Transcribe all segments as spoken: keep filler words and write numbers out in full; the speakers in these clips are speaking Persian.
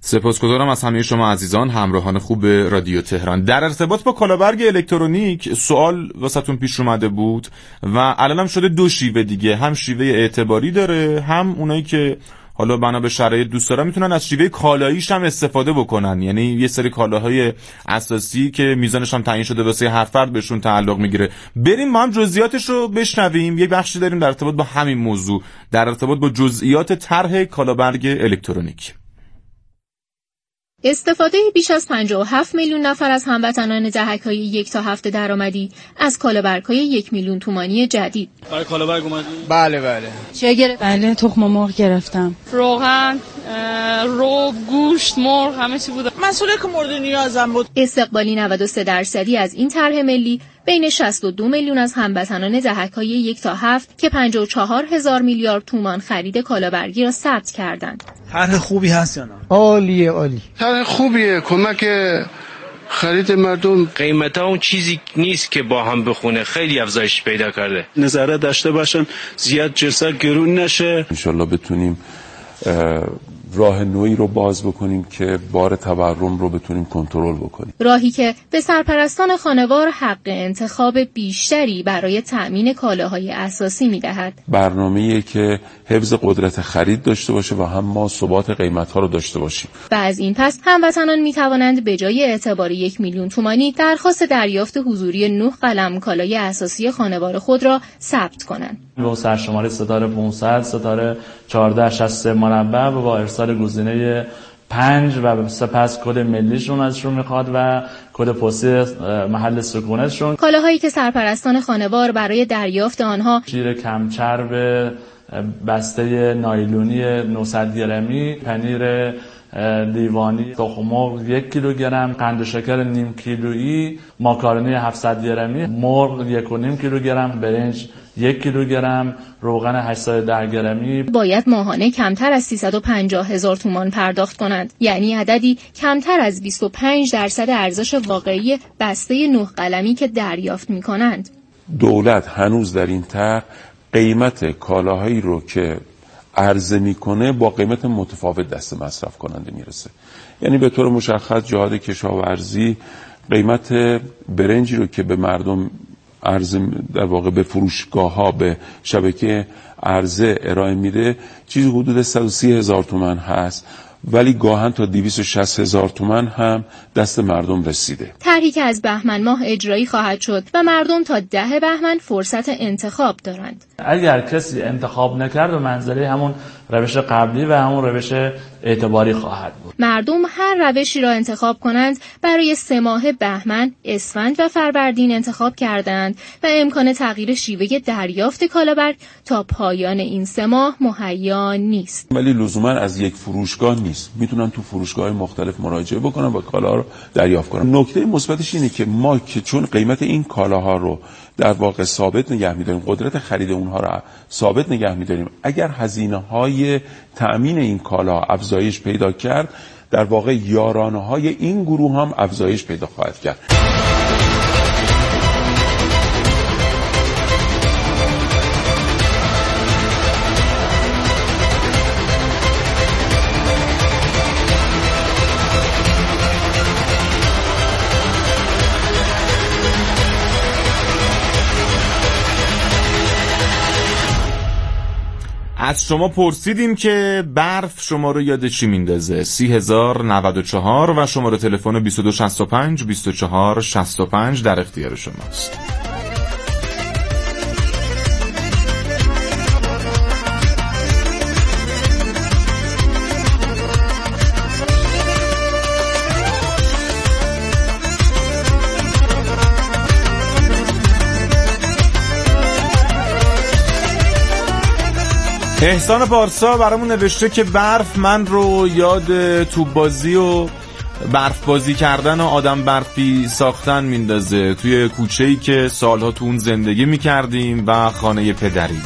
سپاسگزارم از همه شما عزیزان همراهان خوب رادیو تهران. در ارتباط با کالابرگ الکترونیک سوال واسهتون پیش اومده بود و الانم شده دو شیوه دیگه، هم شیوه اعتباری داره، هم اونایی که حالا بنا به شرایط دوست دارن میتونن از شیوه کالاییش هم استفاده بکنن. یعنی یه سری کالاهای اساسی که میزانش هم تعیین شده واسه هر فرد بهشون تعلق میگیره. بریم ما هم جزئیاتش رو بشنویم. یه بخشی داریم در ارتباط با همین موضوع، در ارتباط با جزئیات طرح کالابرگ الکترونیک. استفاده بیش از پنجاه و هفت میلیون نفر از هموطنان دهک‌های یک تا هفت درآمدی از کالابرگ‌های یک میلیون تومانی جدید. برای کالابرگ اومدی؟ بله بله. چه گرفت؟ بله تخم مرغ گرفتم. روغن، رو، گوشت، مرغ، همه چی بود. مسئله که مورد نیازم بود. استقبالی نود و سه درصدی از این طرح ملی بین شصت و دو میلیون از هموطنان دهک‌های یک تا هفت که پنجاه و چهار هزار میلیارد تومان خرید کالابرگی را ثبت کردند. طرح خوبی هست یا نه؟ عالیه عالی. طرح خوبیه، کمک خرید مردم. قیمتا اون چیزی نیست که با هم بخونه، خیلی افزایش پیدا کرده. نظارت داشته باشن زیاد جنسا گرون نشه. انشالله بتونیم راه نوعی رو باز بکنیم که بار تورم رو بتونیم کنترل بکنیم. راهی که به سرپرستان خانوار حق انتخاب بیشتری برای تأمین کالاهای اساسی میدهد. برنامه‌ای که حفظ قدرت خرید داشته باشه و هم ما ثبات قیمت‌ها رو داشته باشیم. و از این پس هموطنان میتوانند به جای اعتبار یک میلیون تومانی درخواست دریافت حضوری نه قلم کالای اساسی خانوار خود را ثبت کنند. با سرشماره ستاره پانصد ستاره چهارده شصت و سه مربع و با ارسال گزینه پنج و سپس کد ملیشون ازشون میخواد و کد پستی محل سکونتشون. کالاهایی که سرپرستان خانوار برای دریافت آنها شیر کمچرب بسته نایلونی نهصد گرمی، پنیر لیوانی، تخم مرغ یک کیلوگرم، قند و شکر نیم کیلویی، ماکارونی هفتصد گرمی، مرغ یک و نیم کیلوگرم، برنج یک کیلوگرم، روغن هشتصد و ده گرمی. باید ماهانه کمتر از سیصد و پنجاه هزار تومان پرداخت کنند، یعنی عددی کمتر از بیست و پنج درصد ارزش واقعی بسته نه قلمی که دریافت می کنند. دولت هنوز در این طرح قیمت کالاهایی رو که عرضه میکنه با قیمت متفاوت دست مصرف کننده میرسه. یعنی به طور مشخص جهاد کشاورزی قیمت برنجی رو که به مردم عرضه در واقع به فروشگاه ها به شبکه عرضه ارائه میده چیزی حدود صد و سی هزار تومان هست، ولی گاهن تا دویست و شصت هزار تومان هم دست مردم رسیده. طرحی که از بهمن ماه اجرایی خواهد شد و مردم تا ده بهمن فرصت انتخاب دارند. اگر کسی انتخاب نکرد و منزله همون روش قبلی و همون روش اعتباری خواهد بود. مردم هر روشی را انتخاب کنند برای سه ماه بهمن، اسفند و فروردین انتخاب کردند و امکان تغییر شیوه دریافت کالابرگ تا پایان این سه ماه مهیا نیست. ولی لزوما از یک فروشگاه نیست، میتونن تو فروشگاه‌های مختلف مراجعه بکنن و کالا رو دریافت کنن. نکته مثبتش اینه که ما که چون قیمت این کالاها رو در واقع ثابت نگه می‌داریم، قدرت خرید اونها رو ثابت نگه می‌داریم، اگر هزینه‌های تأمین این کالا افزایش پیدا کرد، در واقع یارانه‌های این گروه هم افزایش پیدا خواهد کرد. از شما پرسیدیم که برف شما رو یاد چی میندازه؟ سی هزار نود و چهار و شماره تلفن بیست و دو شصت و پنج بیست و چهار شصت و پنج در اختیار شماست. احسان پارسا برامون نوشته که برف من رو یاد توپ بازی و برف بازی کردن و آدم برفی ساختن میندازه توی کوچه‌ای که سالها تو اون زندگی میکردیم و خانه پدری.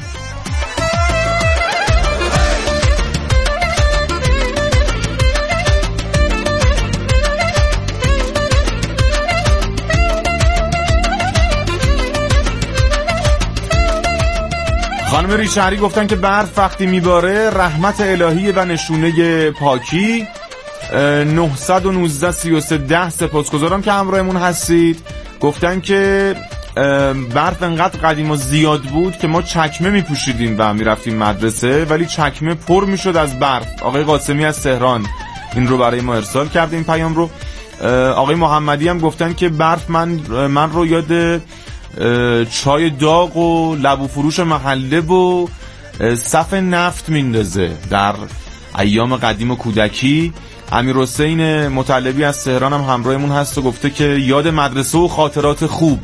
خانم ریشهری گفتن که برف وقتی میباره رحمت الهی و نشونه پاکی، نه یک نه سه سه ده سپاسگزارم که همراهمون هستید. گفتن که برف انقدر قدیم و زیاد بود که ما چکمه میپوشیدیم و میرفتیم مدرسه، ولی چکمه پر میشد از برف. آقای قاسمی از تهران این رو برای ما ارسال کرده، این پیام رو. آقای محمدی هم گفتن که برف من من رو یاد چای داغ و لبو فروش محله و صف نفت میندازه در ایام قدیم و کودکی. امیرحسین مطلبی از تهران هم همراهمون هست و گفته که یاد مدرسه و خاطرات خوب.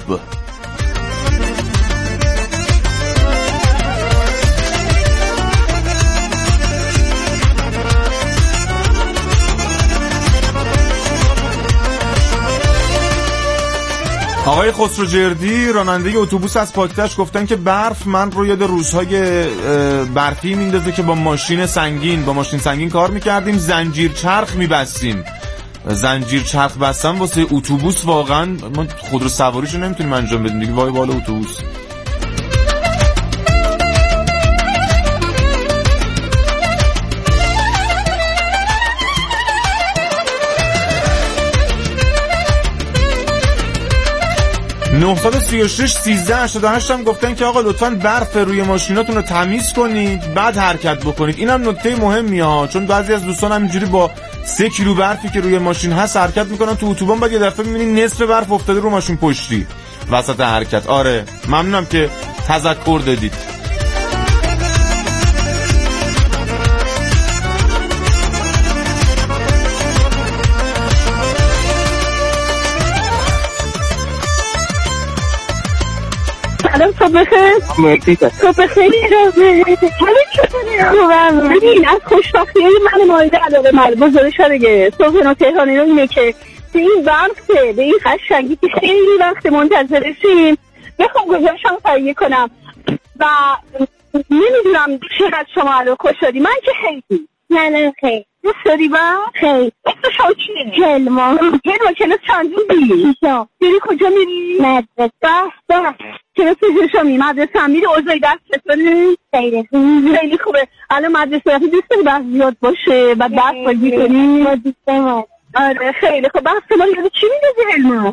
آقای خسروجردی راننده اتوبوس از پاکتش گفتن که برف من رو یاد روزهای برفی میندازه که با ماشین سنگین با ماشین سنگین کار میکردیم، زنجیر چرخ میبستیم. زنجیر چرخ بستن واسه اتوبوس واقعا ما خودرو سواریشو نمیتونیم انجام بدیم دیگه، وای بالا اتوبوس. نه سه شش سیزده هشتاد و هشت هم گفتن که آقا لطفاً برف روی ماشیناتون رو تمیز کنید بعد حرکت بکنید. اینم نکته مهمیه ها، چون بعضی از دوستان همینجوری با سه کیلو برفی که روی ماشین هست حرکت میکنن تو اتوبان، بعد یه دفعه میبینی نصف برف افتاده رو ماشین پشتی وسط حرکت. آره ممنونم که تذکر دادید. سلام، صبح بخیر. صبح خیلی رازه همه چطوره؟ ببین از خوشبختی من مایده علاقه مرد بزرگش رو بگه صبح نو تهرانی رو اینه که به این وقته به این قشنگی که خیلی وقت منتظرشیم بخوام گذاشتم تهیه کنم و نمیدونم چقدر شما الان خوش شدی. من که خیلی نه نه خیلی دوست داری با؟ خیلی اسم شما چیه؟ هلما. هلما کلاس چندون بی؟ ایشا. داری کجا میری؟ مدرسه. بس بس کلاس ششم می مدرسه هم میری. اوضاعی دست چطوره؟ خیلی خوبه. خیلی خوبه. الان مدرسه رفتی دوست داری بحث زیاد باشه بعد بحث بازی کنی؟ با دوست دارم. آره خیلی خوب. بحث ما یاد چی میدازی هلما؟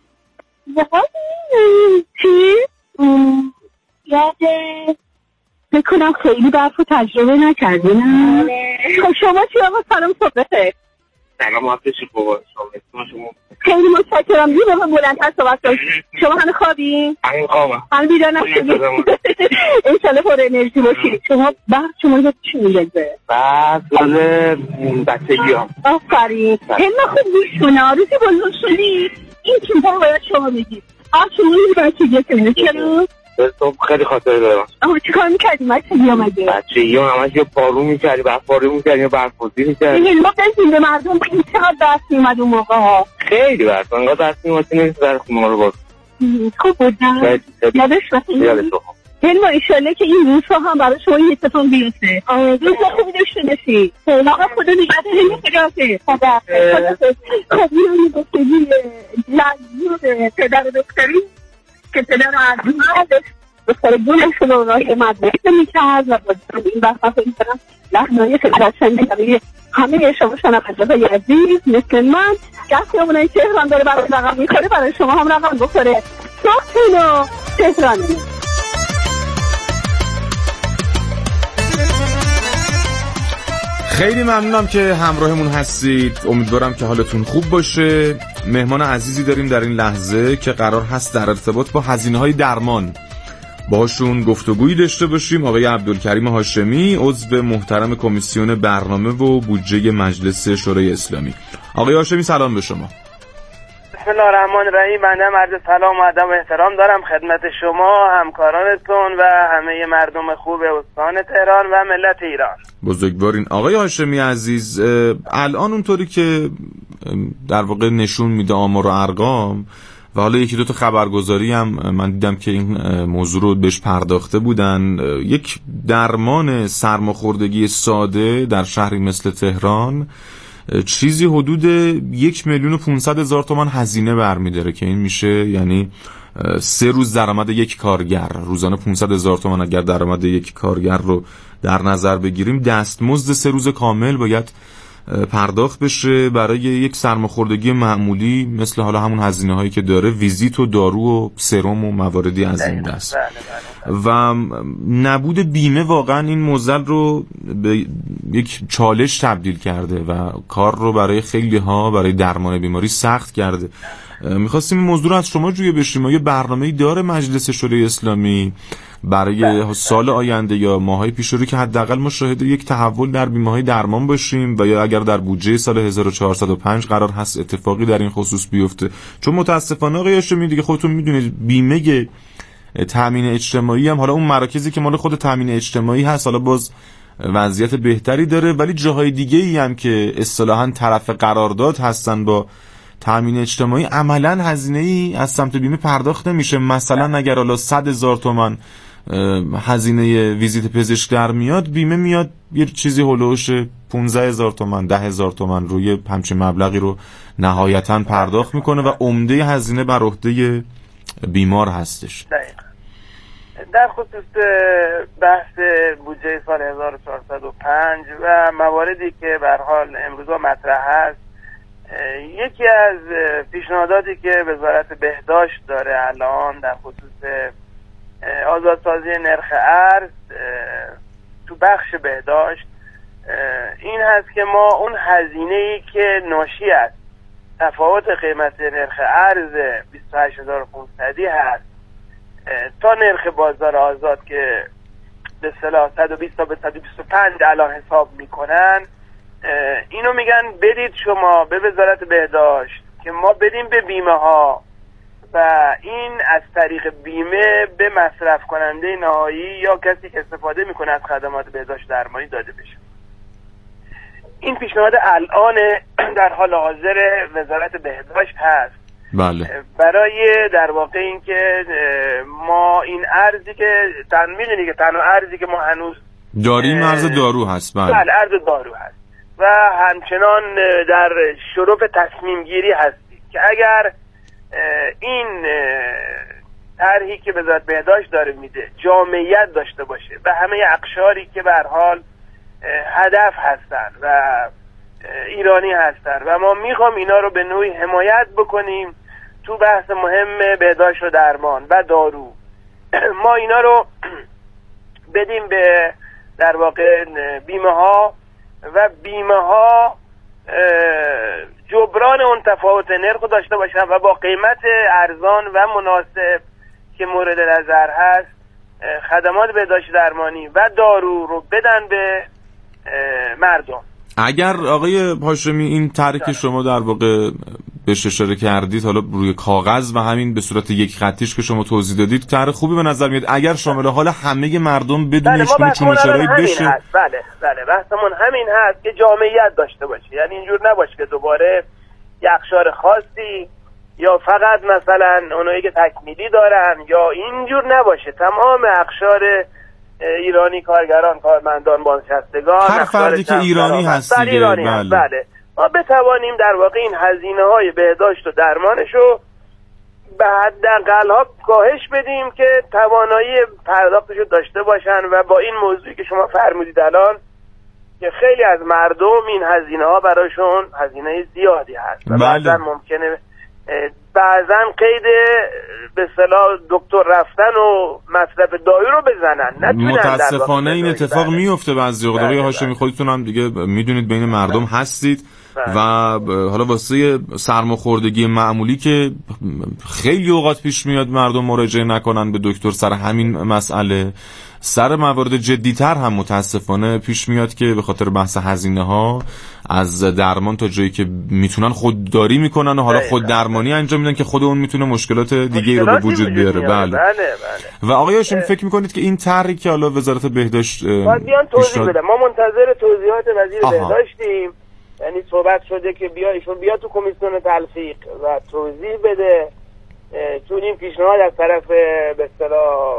چی؟ یاد بکنم خیلی برف رو تجربه نکردی نه؟ خب شما چی آقا؟ سلام صبح بخیر. سلام حافظی بابا شما شما خیلی متشکرم. یه بابا بلندتر صحبت کنید. شما همه خوابین؟ همین خوابم. همه بیدار نشدید؟ انشالله پر انرژی باشید. شما برف شما یاد چی میگذه؟ بعد یاد بچگی هم. آفرین. هلما خوب گوش کنه. روزی بزرگ شدی این چیزها باید شما بگید. آه شما این بچگی کنید. چرا؟ صبح خیلی خاطره دارم. آها چی کار میکردی بچگی هم اگه؟ بچگی هم همش یه پارو میکردی برف پارو میکردی یا برف بازی میکردی. این ما بزنیم به مردم بگیم چقدر درست میمد اون موقع ها. خیلی برف انقدر درست میمد نمیشه در خونه ما رو باز. خوب بود نه؟ یادش بخیر. یادش بخیر. هلما ایشالله که این روزها هم برای شما یه اتفاق بیفته. روزها خوبی داشته باشی. آقا خدا نگهدار. خداحافظ. خداحافظ. خب اینو گفتگی لازم پدر دکتری که پدر عزیز دختر گلشون رو راه مدرسه میکرد و با این بحثا فکر کنم لحنهای خیلی قشنگی برای همه شما شنونده‌های عزیز مثل من که خیابونای تهران داره برای رقم میخوره برای شما هم رقم بخوره. صبحتون و تهرانی. خیلی ممنونم که همراهمون هستید. امیدوارم که حالتون خوب باشه. مهمان عزیزی داریم در این لحظه که قرار هست در ارتباط با هزینه‌های درمان باهاشون گفتگویی داشته باشیم. آقای عبدالکریم هاشمی، عضو محترم کمیسیون برنامه و بودجه مجلس شورای اسلامی. آقای هاشمی سلام به شما. بسم الله الرحمن الرحیم. بنده عرض سلام و ادب و احترام دارم خدمت شما، همکارانتون و همه مردم خوب استان تهران و ملت ایران. بزرگوارین. آقای هاشمی عزیز، الان اونطوری که در واقع نشون میده آمار و ارقام و حالا یکی دو تا خبرگزاری هم من دیدم که این موضوع رو بهش پرداخته بودن، یک درمان سرماخوردگی ساده در شهری مثل تهران چیزی حدود یک میلیون و پونصد هزار تومان هزینه برمیداره که این میشه یعنی سه روز درآمد یک کارگر. روزانه پونصد هزار تومان اگر درآمد یک کارگر رو در نظر بگیریم، دستمزد سه روز کامل باید پرداخت بشه برای یک سرماخوردگی معمولی مثل حالا همون هزینه هایی که داره، ویزیت و دارو و سرم و مواردی از این دست. و نبود بیمه واقعا این معضل رو به یک چالش تبدیل کرده و کار رو برای خیلی ها برای درمان بیماری سخت کرده. میخواستیم این موضوع رو از شما جویا بشیم. یه برنامه‌ای داره مجلس شورای اسلامی برای سال آینده یا ماهای پیش رو که حداقل ما شاهد یک تحول در بیمه‌های درمان باشیم و یا اگر در بودجه سال هزار و چهارصد و پنج قرار هست اتفاقی در این خصوص بیفته؟ چون متاسفانه آقای هاشمی دیگه خودتون میدونید بیمه تامین اجتماعی هم حالا اون مراکزی که مال خود تامین اجتماعی هست حالا باز وضعیت بهتری داره، ولی جاهای دیگه ای هم که اصطلاحاً طرف قرارداد هستن با تامین اجتماعی عملاً هزینه‌ای از سمت بیمه پرداخت نمیشه. مثلا اگر حالا صد هزار تومان هزینه ویزیت پزشک در میاد، بیمه میاد یه چیزی هولوش پانزده هزار تومان ده هزار تومان روی همچین مبلغی رو نهایتاً پرداخت میکنه و عمده هزینه بر عهده بیمار هستش. دقیقا. در خصوص بحث بودجه سال هزار و چهارصد و پنج و مواردی که به هر حال امروزا مطرح هست، یکی از پیشنهاداتی که وزارت بهداشت داره الان در خصوص آزادسازی نرخ ارز تو بخش بهداشت این هست که ما اون هزینه‌ای که ناشی از تفاوت قیمت نرخ ارز بیست و هشت هزار و پانصد هست تا نرخ بازار آزاد که به اصطلاح صد و بیست تا به صد و بیست و پنج الان حساب میکنن، اینو میگن بدید شما به وزارت بهداشت که ما بدیم به بیمه ها و این از طریق بیمه به مصرف کننده نهایی یا کسی که استفاده میکنه از خدمات بهداشت درمانی داده بشه. این پیشنهاد الان در حال حاضر وزارت بهداشت هست. بله. برای در واقع این که ما این ارزی که تن میدونی که تنها ارزی که ما هنوز داریم ارز دارو هست. بله. بله ارز دارو هست و همچنان در شرف تصمیم گیری هستی که اگر این طرحی که وزارت بهداشت داره میده جامعیت داشته باشه و همه اقشاری که به هر حال هدف هستن و ایرانی هستن و ما میخوام اینا رو به نوعی حمایت بکنیم تو بحث مهم بهداشت و درمان و دارو، ما اینا رو بدیم به در واقع بیمه ها و بیمه ها جبران اون تفاوت نرخ داشته باشن و با قیمت ارزان و مناسب که مورد نظر هست خدمات بهداشت درمانی و دارو رو بدن به مردم. اگر آقای هاشمی این طرحی که شما در واقع بهش اشاره کردید حالا روی کاغذ و همین به صورت یک خطیش که شما توضیح دادید طرح خوبی به نظر میاد، اگر شامل حال همه مردم بدون هیچ گونه چونچرایی بشه. بله بله بحثمون همین هست که جامعیت داشته باشه، یعنی اینجور نباشه که دوباره یک اقشار خاصی یا فقط مثلا اونایی که تکمیلی دارن یا اینجور نباشه، تمام اقشار ایرانی، کارگران، کارمندان، بازنشستگان، هر فردی که ایرانی هست دیگه. ایرانی بله. هست. بله ما بتوانیم در واقع این هزینه های بهداشت و درمانش رو به حداقل ها کاهش بدیم که توانایی پرداختش رو داشته باشن و با این موضوعی که شما فرمودید الان که خیلی از مردم این هزینه ها براشون هزینه زیادی هست و بعضا ممکنه بعضا قید به اصطلاح دکتر رفتن و مصرف دارو رو بزنن. متاسفانه این اتفاق میفته بعضی وقت. آقای هاشمی خودتون هم دیگه میدونید بین مردم هستید و حالا واسه سرماخوردگی معمولی که خیلی اوقات پیش میاد مردم مراجعه نکنن به دکتر سر همین مسئله، سر موارد جدی‌تر هم متاسفانه پیش میاد که به خاطر بحث هزینه ها از درمان تا جایی که میتونن خودداری میکنن و حالا خود درمانی انجام میدن که خود اون میتونه مشکلات دیگه رو به وجود بیاره. بله. بله بله. و آقای هاشمی فکر میکنید که این طرحی که حالا وزارت بهداشت باید بیان توضیح بده؟ ما منتظر توضیحات وزیر بهداشتیم، یعنی صحبت شده که بیا ایشون بیا تو کمیسیون تلفیق و توضیح بده، چون این پیشنهاد از طرف به اصطلاح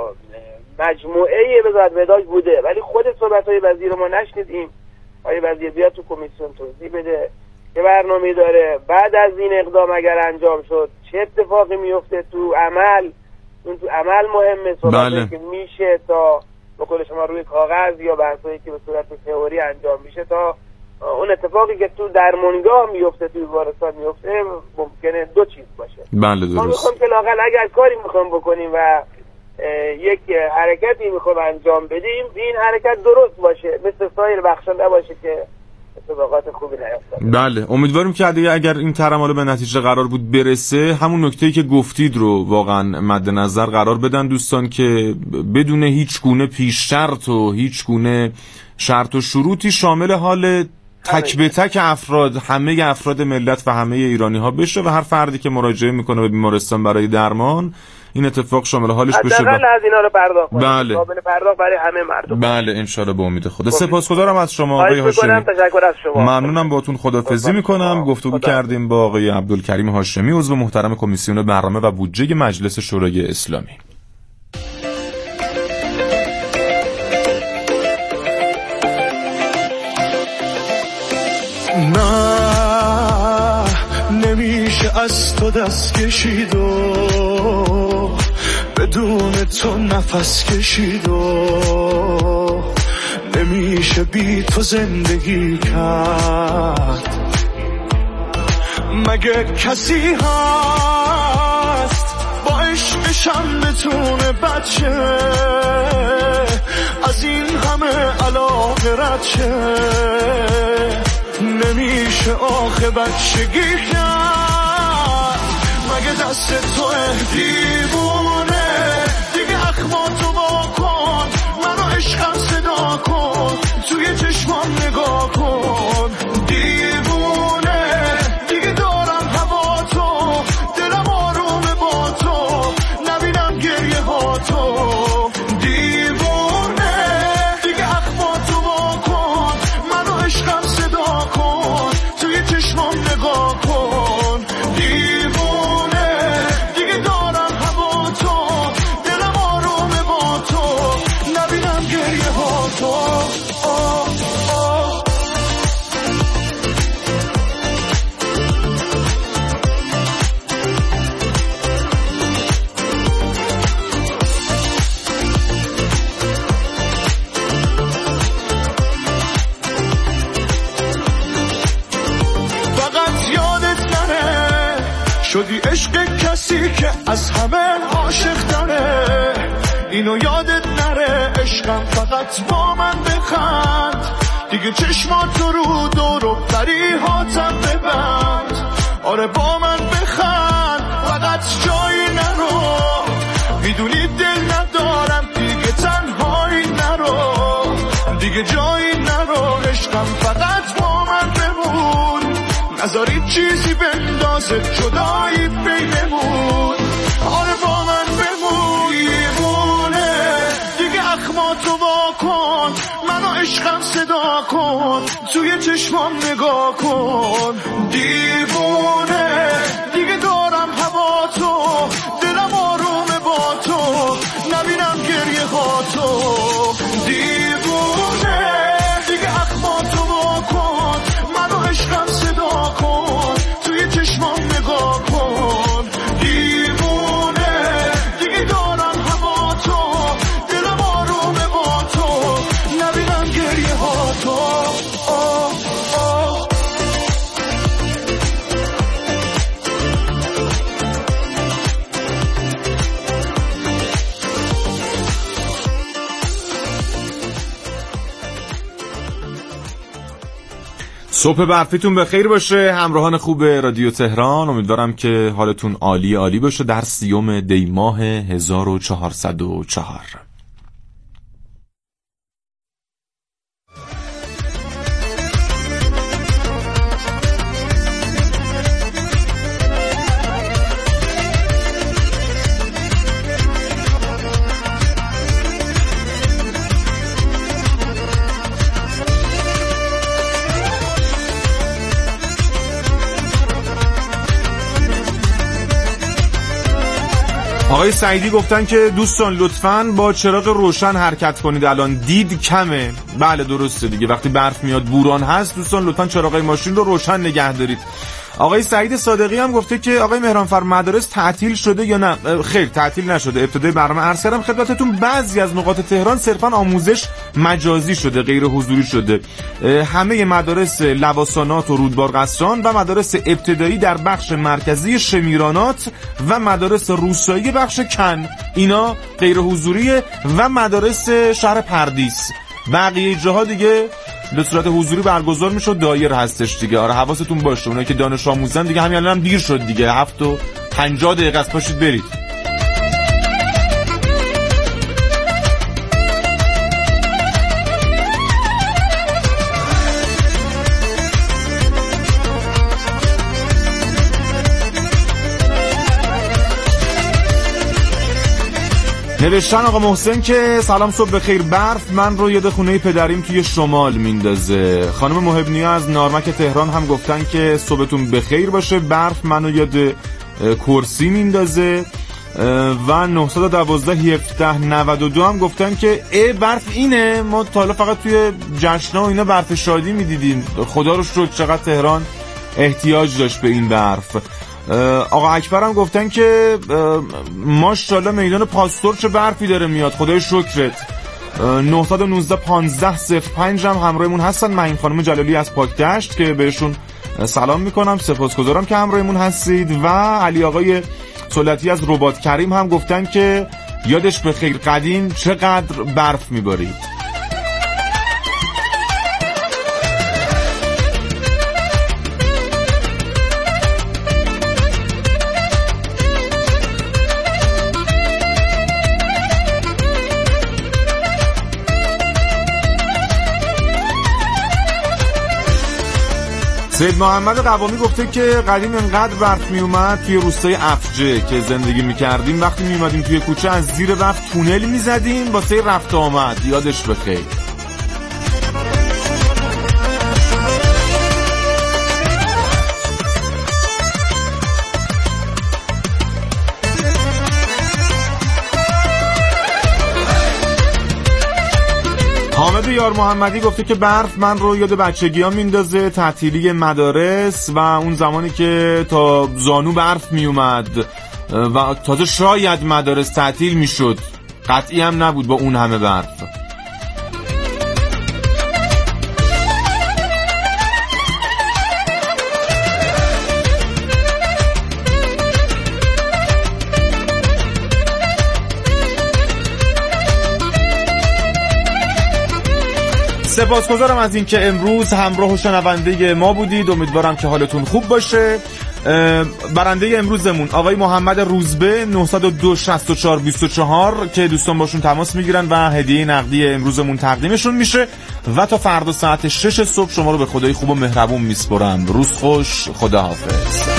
مجموعه وزارت بهداشت بوده ولی خود صحبت‌های وزیر ما نشنیدیم. آقای وزیر بیا تو کمیسیون توضیح بده که برنامه‌ای داره، بعد از این اقدام اگر انجام شد چه اتفاقی میفته تو عمل. اون تو عمل مهمه، صحبتایی بله. که میشه تا به قول شما روی کاغذ یا بحثایی که به صورت تئوری انجام میشه تا اون اتفاقی که تو درمانگاه میفته، تو بیمارستان میفته، ممکنه دو چیز باشه. بله درست. ما میخوام که لااقل اگر کاری میخوام بکنیم و یک حرکتی میخوام انجام بدیم، این حرکت درست باشه، مثل سایر بخشا نباشه که اتفاقات خوبی نیفتاد. بله امیدواریم که اگر این ترمال به نتیجه قرار بود برسه، همون نکته‌ای که گفتید رو واقعا مد نظر قرار بدن دوستان، که بدون هیچ گونه پیش شرط و هیچ گونه شرط و شروطی شامل حال تک به تک افراد، همه افراد ملت و همه ایرانی ها بشه و هر فردی که مراجعه میکنه به بیمارستان برای درمان این اتفاق شامل حالش بشه. حداقل از اینا رو پرداخت کنیم. بله. قابل پرداخت برای همه مردم. بله ان شاء الله به امید خدا. سپاسگزارم از شما آقای هاشمی. تشکر از شما. ممنونم، باهاتون خداحافظی میکنم. گفتگو کردیم با آقای عبدالکریم هاشمی، عضو محترم کمیسیون برنامه و بودجه مجلس شورای اسلامی. نه نمیشه از تو دست کشید و بدون تو نفس کشید و نمیشه بی تو زندگی کرد. مگه کسی هست با عشقشم بتونه بچه از این همه علاقه رد شه؟ نمیشه آخه بچگی کرد. مگه دست تو دیوونه دیگه اخماتو با کن، منو عشقم صدا کن، توی چشمام نگاه کن. دیوونه دیگه دارم هوا تو، دلم آرومه با تو، نبینم گریه ها تو. دیوونه دیگه اخماتو با کن، منو عشقم صدا کن، توی چشمام نگاه کن. دیوونه دیگه دارم هوا تو، دلم آرومه با تو، نبینم گریه ها تو. آه آه. فقط یادت نره شدی عشق کسی که از همه عاشق داره. اینو یادت نره عشقم فقط با من بخند، دیگه چشمات رو دور و پریهاتم ببند. آره با من بخند فقط جایی نرو، میدونی دل ندارم دیگه تنهایی نرو، دیگه جایی نرو عشقم فقط با من بمون. نذاری چیزی بندازه جدایی بینمون. آره با من بمون. دیوونه دیگه اخماتو وا کن، منو عشقم صدا کن، توی چشمام نگاه کن. دیوونه دیگه دارم هوا تو، دلم آرومه با تو، نبینم گریه ها تو. دیوونه دیگه اخماتو وا کن، منو عشقم صدا کن، توی چشمام نگاه کن. دیوونه دیگه دارم هوا تو، دلم آرومه با تو، نبینم گریه ها تو. آه آه. صبح برفیتون بخیر باشه همراهان خوب رادیو تهران. امیدوارم که حالتون عالی عالی باشه در سیوم دی ماه هزار و چهارصد و چهار. آقای سعیدی گفتن که دوستان لطفاً با چراغ روشن حرکت کنید، الان دید کمه. بله درسته دیگه، وقتی برف میاد بوران هست دوستان لطفاً چراغای ماشین رو روشن نگه دارید. آقای سعید صادقی هم گفته که آقای مهرانفر مدارس تعطیل شده یا نه؟ خیر تعطیل نشده. ابتدای برنامه عرض کردم خدمتتون بعضی از نقاط تهران صرفا آموزش مجازی شده، غیر حضوری شده. همه مدارس لواسانات و رودبارقصران و مدارس ابتدایی در بخش مرکزی شمیرانات و مدارس روستایی بخش کن اینا غیر حضوریه و مدارس شهر پردیس. بقیه جاها دیگه به صورت حضوری برگزار میشه و دایر هستش دیگه. آره حواستون باشه اونایی که دانش آموزن دیگه همین الان هم دیر شد دیگه، هفت و پنجاه دقیقه است، پاشید برید. نوشتن آقا محسن که سلام صبح بخیر، برف من رو یاد خونه پدریم توی شمال میندازه. خانم محبنیا از نارمک تهران هم گفتن که صبحتون بخیر باشه، برف منو یاد کرسی میندازه. و نه یک دو هفده نود و دو هم گفتن که ای برف اینه، ما تا حالا فقط توی جشن‌ها و اینا برف شادی میدیدیم، خدا رو شکر چقدر تهران احتیاج داشت به این برف. آقا اکبر هم گفتن که ماشاءالله میدان پاستور چه برفی داره میاد، خدای شکرت. نه یک نه پانزده صفر پنج هم همراهمون هستن. مهین خانم جلالی از پاکدشت که بهشون سلام میکنم، سپاسگزارم که همراهمون هستید. و علی آقای سلطی از رباط کریم هم گفتن که یادش به خیر قدیم چقدر برف میبارید. سید محمد قوامی گفته که قدیم انقدر برف می اومد توی روستای افجه که زندگی می کردیم، وقتی می اومدیم توی کوچه از زیر برف تونل می زدیم واسه رفت آمد، یادش بخیر. حامد یار محمدی گفته که برف من رو یاد بچگی ها میندازه، تعطیلی مدارس و اون زمانی که تا زانو برف می اومد و تازه شاید مدارس تعطیل می شد، قطعی هم نبود با اون همه برف. سپاسگزارم از اینکه امروز همراه و شنونده ما بودید. امیدوارم که حالتون خوب باشه. برنده امروزمون آقای محمد روزبه نه صفر دو شصت و چهار بیست و چهار که دوستان باشون تماس میگیرن و هدیه نقدی امروزمون تقدیمشون میشه. و تا فردا ساعت شش صبح شما رو به خدای خوب و مهربون میسپرم. روز خوش، خداحافظ.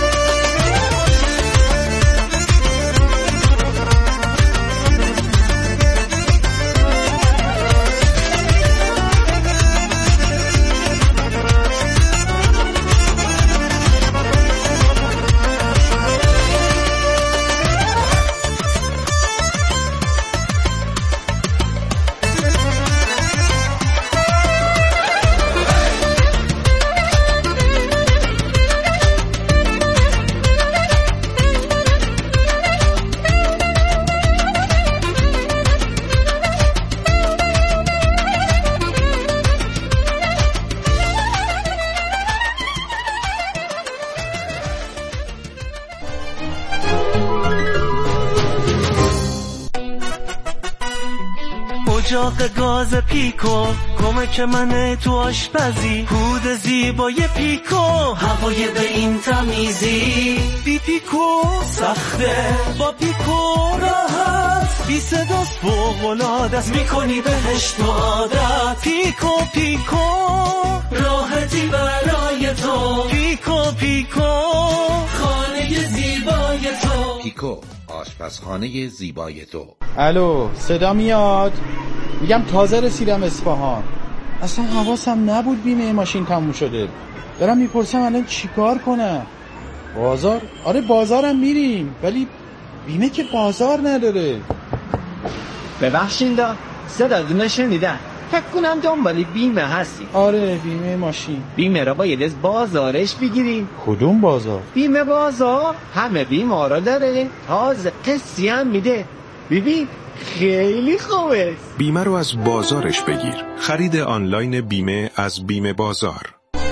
اجاق گاز پیکو کمک منه تو آشپزی، هود زیبای پیکو هوای به این تمیزی. بی پیکو سخته، با پیکو راحت، بی صداست فوق‌العاده‌ست، میکنی بهش تو عادت. پیکو پیکو راحتی برای تو، پیکو پیکو خانه زیبای تو. پیکو آشپزخانه زیبای تو. الو صدا میاد؟ میگم تازه رسیدم اصفهان، اصلا حواسم نبود بیمه ماشین تموم شده. دارم میپرسم الان چیکار کنم؟ بازار؟ آره بازارم میریم ولی بیمه که بازار نداره. ببخشید صداتون رو شنیدم، فکر کنم دنبال بیمه هستی. آره بیمه ماشین. بیمه را باید از بازارش بگیری. کدوم بازار؟ بیمه بازار همه بیمه را داره، تازه قسطی هم میده. ببین خیلی خوبه. بیمه رو از بازارش بگیر. خرید آنلاین بیمه از بیمه بازار.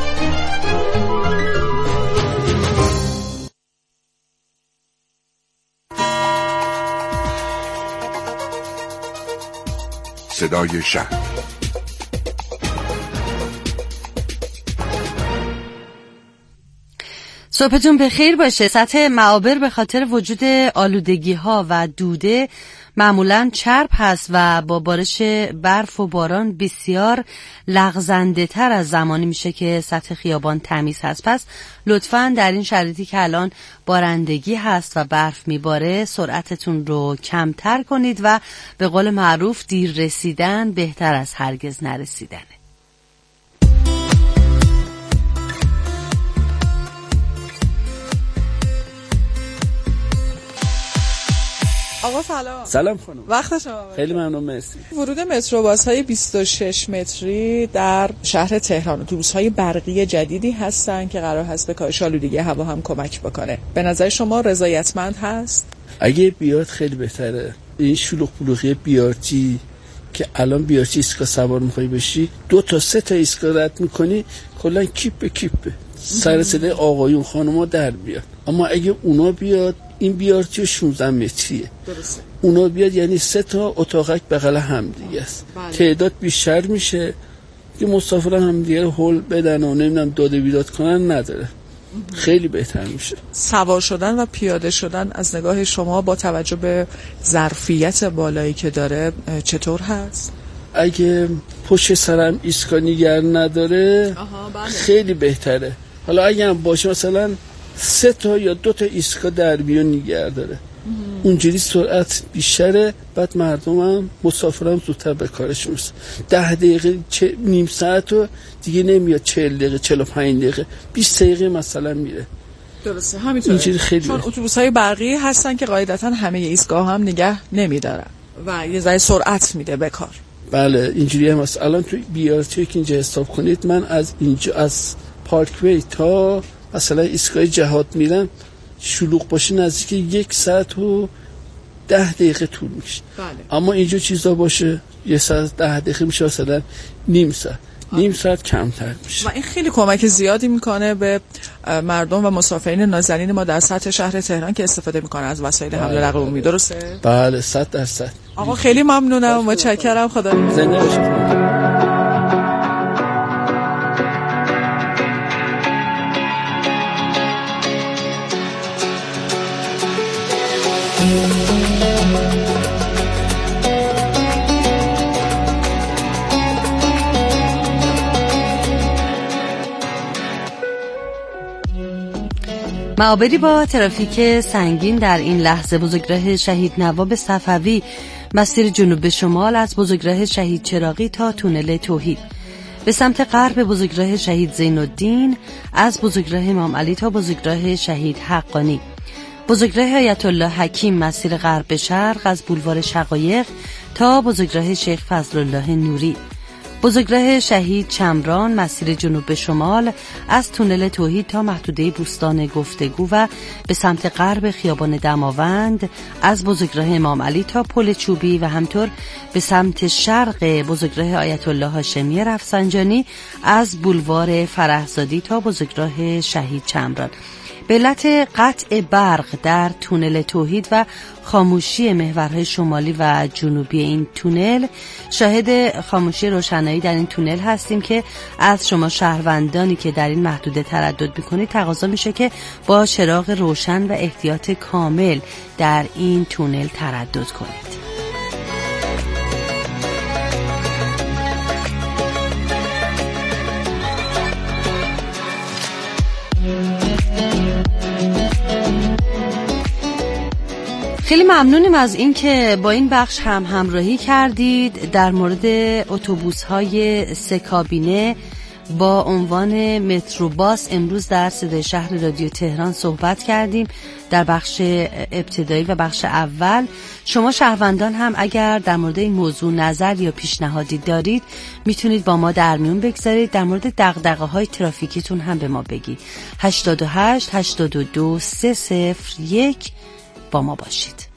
صدای شهر. صبحتون بخیر باشه. سطح معابر به خاطر وجود آلودگی ها و دوده معمولاً چرب هست و با بارش برف و باران بسیار لغزنده تر از زمانی میشه که سطح خیابان تمیز هست. پس لطفاً در این شرایطی که الان بارندگی هست و برف میباره سرعتتون رو کمتر کنید و به قول معروف دیر رسیدن بهتر از هرگز نرسیدنه. آقا سلام. سلام خانم. وقت شما بخیر. خیلی ممنون، مرسی. ورود متروباس های بیست و شش متری در شهر تهران، اتوبوس های برقی جدیدی هستن که قرار هست به کاهش آلودگی هوا هم کمک بکنه. به نظر شما رضایتمند هست؟ اگه بیاد خیلی بهتره. این شلوغ پلوغی بیارتی که الان بیارتی ایستگاه سوار می‌خوای بشی، دو تا سه تا ایستگاه رد می‌کنی، کلا کیپ به کیپ سر صدای آقایون خانم‌ها در بیاد. اما اگه اونا بیاد، این بیارتی شانزده متریه. درسته. اونا بیاد یعنی سه تا اتاقک بغل هم دیگه است. بله. تعداد بیشتر میشه که مسافران هم دیگه هول بدن و نمیدونم داده بیداد کنن نداره. خیلی بهتر میشه. سوار شدن و پیاده شدن از نگاه شما با توجه به ظرفیت بالایی که داره چطور هست؟ اگه پشت سرم ایستگاه نگر نداره بله. خیلی بهتره. حالا اگه هم باشه مثلا سه تا یا دو تا ایستگاه دربی و نگر داره، اونجوری سرعت بیشتره، بعد مردم هم مسافرم زودتر به کارش میرسه. ده دقیقه چه نیم ساعت و دیگه نمیاد، چهل دقیقه چهل و پنج دقیقه بیست دقیقه مثلا میره. درسته همینطوره. اینجوری خیلی چون اتوبوس‌های برقی هستن که قاعدتاً همه ایستگاه هم نگه نمیدارن و یه ذره سرعت میده به کار. بله اینجوری هم هست. الان تو بیارتی که اینجا حساب کنید، من از اینجا از پارکوی تا مثلا ایستگاه جهاد میرم، شلوغ باشه نزدیک یک ساعت و ده دقیقه طول میشه. بله. اما اینجا چیزا باشه یه ساعت ده دقیقه میشه، مثلا نیم ساعت آه. نیم ساعت کمتر میشه و این خیلی کمک زیادی میکنه به مردم و مسافرین نازنین ما در سطح شهر تهران که استفاده میکنن از وسایل حمل و نقل عمومی. درسته؟ بله صد درصد. آقا خیلی ممنونم، متشکرم. خدا زنده باشید. معابری با ترافیک سنگین در این لحظه: بزرگراه شهید نواب صفوی مسیر جنوب شمال از بزرگراه شهید چراغی تا تونل توحید، به سمت غرب بزرگراه شهید زین الدین از بزرگراه امام علی تا بزرگراه شهید حقانی، بزرگراه آیت الله حکیم مسیر غرب به شرق از بولوار شقایق تا بزرگراه شیخ فضل الله نوری، بزرگراه شهید چمران مسیر جنوب به شمال از تونل توحید تا محدوده بوستان گفتگو و به سمت غرب خیابان دماوند از بزرگراه امام علی تا پل چوبی و همطور به سمت شرق بزرگراه آیت الله هاشمی رفسنجانی از بولوار فرهزادی تا بزرگراه شهید چمران. به علت قطع برق در تونل توحید و خاموشی محورهای شمالی و جنوبی این تونل، شاهد خاموشی روشنایی در این تونل هستیم که از شما شهروندانی که در این محدوده تردد میکنید تقاضا میشه که با چراغ روشن و احتیاط کامل در این تونل تردد کنید. خیلی ممنونیم از این که با این بخش هم همراهی کردید. در مورد اتوبوس‌های سه کابینه با عنوان متروباس امروز در صدای شهر رادیو تهران صحبت کردیم در بخش ابتدایی و بخش اول. شما شهروندان هم اگر در مورد این موضوع نظر یا پیشنهادی دارید میتونید با ما در میون بگذارید، در مورد دغدغه‌های ترافیکیتون هم به ما بگید. هشتاد و هشت هشتاد و دو سه صفر یک با ما باشید.